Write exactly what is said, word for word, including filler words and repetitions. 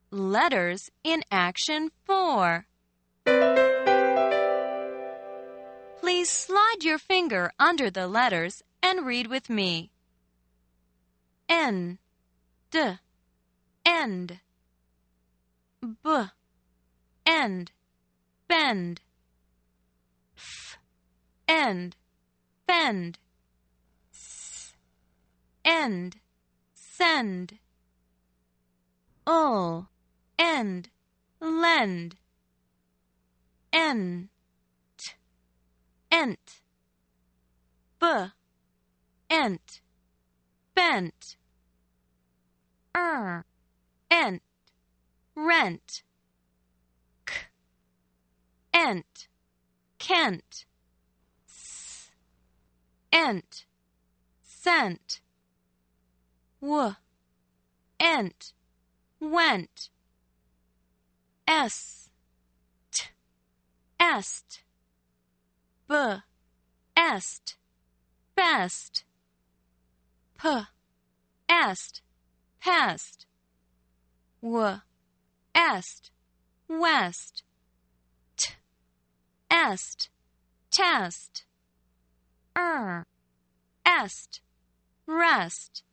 Letters in Action four. Please slide your finger under the letters and read with me. N, D, end. B, end, bend. F, end, bend. S, end, send. Ul, end, lend. N, t, ent. B, ent, bent. Er, ent, rent. K, ent, kent. S, ent, sent. W, ent, went. S, t, est. B, est, best. P, est, pest. W, est, west. T, est, test. Er, est, rest.